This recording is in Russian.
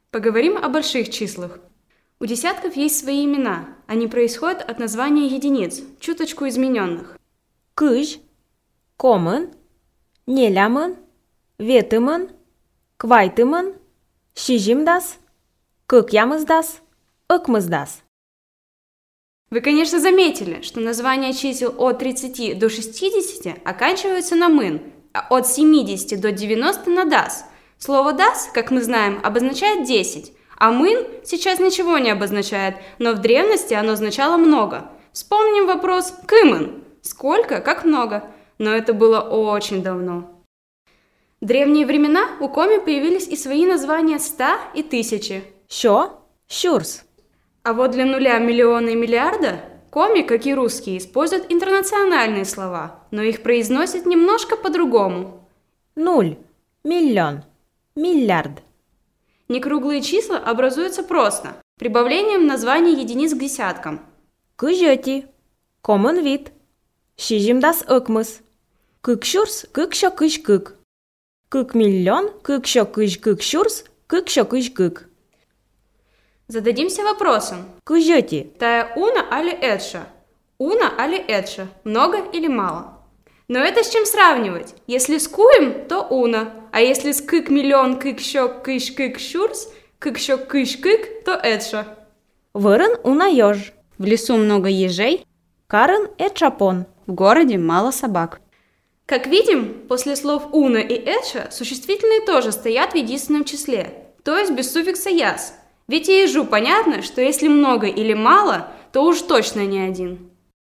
Поговорим о больших числах. У десятков есть свои имена. Они происходят от названия единиц, чуточку измененных. Кыж, комын, нелямын, ветымын, квайтымын, шижимдас, кыкямыздас, ыкмыздас. Вы, конечно, заметили, что названия чисел от 30 до 60 оканчиваются на «мын», а от 70 до 90 на «дас». Слово «дас», как мы знаем, обозначает 10, а «мын» сейчас ничего не обозначает, но в древности оно означало много. Вспомним вопрос «кымын» – сколько, как много, но это было очень давно. В древние времена у коми появились и свои названия 100 и 1000. Шо? Щурс. А вот для нуля, миллиона и миллиарда коми, как и русские, используют интернациональные слова, но их произносят немножко по-другому. 0, миллион, миллиард. Некруглые числа образуются просто, прибавлением названий единиц к десяткам. Кыжети, комын вид, шижимдас ыкмыз. Кыкщурс, кыкшо кыш-кык. Кык миллион, кыкшо кыш-кык щурс, кыкшо кыш-кык. Зададимся вопросом. Кыжети. Тая уна али эдша? Уна али эдша? Много или мало? Но это с чем сравнивать? Если с куем, то уна, а если с кык миллион, кык щок, кыш кык щурс, кык щок кыш кык, то эдша. Вырын уна ёж. В лесу много ежей, Карын эдшапон. в городе мало собак. Как видим, после слов уна и эдша существительные тоже стоят в единственном числе, то есть без суффикса яс. Ведь и ежу понятно, что если много или мало, то уж точно не один.